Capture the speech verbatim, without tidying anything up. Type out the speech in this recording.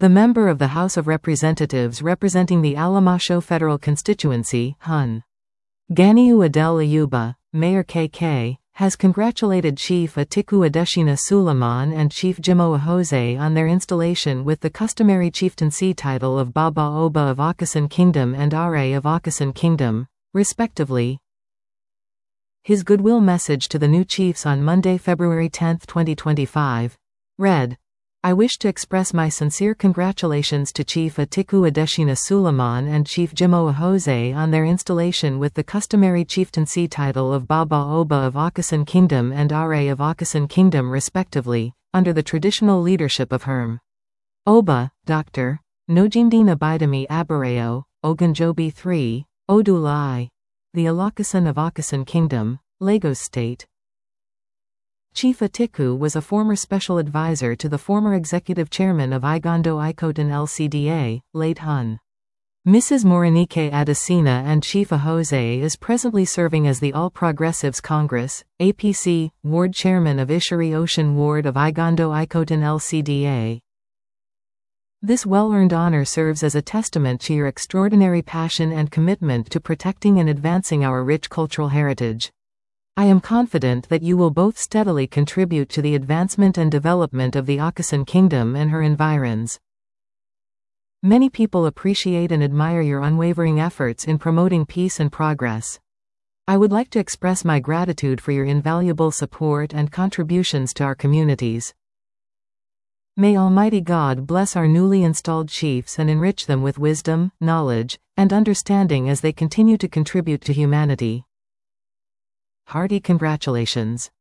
The member of the House of Representatives representing the Alamasho Federal Constituency, Hun. Ganiu Adel Ayuba, Mayor K K, has congratulated Chief Atiku Adeshina Suleiman and Chief Jimo Ahose on their installation with the customary chieftaincy title of Baba Oba of Akasan Kingdom and Are of Akasan Kingdom, respectively. His goodwill message to the new chiefs on Monday, February tenth, twenty twenty-five, read, I wish to express my sincere congratulations to Chief Atiku Adeshina Suleiman and Chief Jimo Ahose on their installation with the customary chieftaincy title of Baba Oba of Akasan Kingdom and Are of Akasan Kingdom respectively, under the traditional leadership of Herm. Oba, Doctor Nojimdin Abidami Abareo, Ogunjobi the third, Odula I, the Alakasan of Akasan Kingdom, Lagos State. Chief Atiku was a former special advisor to the former executive chairman of Igondo Ikotan L C D A, late Hun. Missus Morenike Adesina, and Chief Ahose is presently serving as the All Progressives Congress, A P C, ward chairman of Ishari Ocean Ward of Igondo Ikotan L C D A. This well-earned honor serves as a testament to your extraordinary passion and commitment to protecting and advancing our rich cultural heritage. I am confident that you will both steadily contribute to the advancement and development of the Akasan Kingdom and her environs. Many people appreciate and admire your unwavering efforts in promoting peace and progress. I would like to express my gratitude for your invaluable support and contributions to our communities. May Almighty God bless our newly installed chiefs and enrich them with wisdom, knowledge, and understanding as they continue to contribute to humanity. Hearty congratulations.